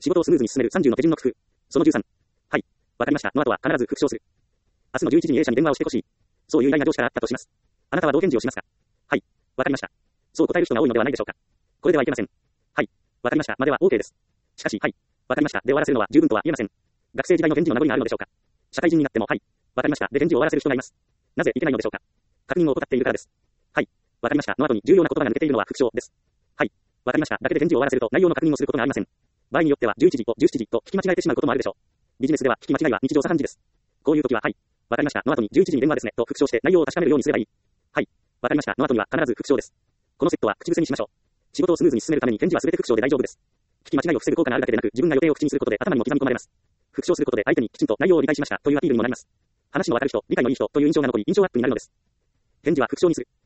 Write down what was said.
仕事をスムーズに進める30の手順の工夫。その13。はい。わかりました。の後は必ず復唱する。明日の11時に A 社に電話をしてほしい。そういう依頼が上司からあったとします。あなたはどう返事をしますか？はい。わかりました。そう答える人が多いのではないでしょうか。これではいけません。はい。わかりました。までは OK です。しかし、はい。わかりました。で終わらせるのは十分とは言えません。学生時代の返事の名残があるのでしょうか。社会人になっても、はい。わかりました。で返事を終わらせる人がいます。なぜいけないのでしょうか。確認を怠っているからです。はい。わかりました。の後に重要な言葉が抜けているのは復唱です。はい。わかりました。だけで返事を終わらせると内容の確認をすることがありません。場合によっては11時と17時と聞き間違えてしまうこともあるでしょう。ビジネスでは聞き間違いは日常茶飯事です。こういう時は、はい。わかりました。の後に11時に電話ですねと復唱して内容を確かめるようにすればいい。はい。わかりました。の後には必ず復唱です。このセットは口癖にしましょう。仕事をスムーズに進めるために返事は全て復唱で大丈夫です。聞き間違いを防ぐ効果があるだけでなく、自分が予定を口にすることで頭にも刻み込まれます。復唱することで相手にきちんと内容を理解しましたというアピールにもなります。話のわかる人、理解のいい人という印象が残り、印象アップになるのです。返事は復唱にする。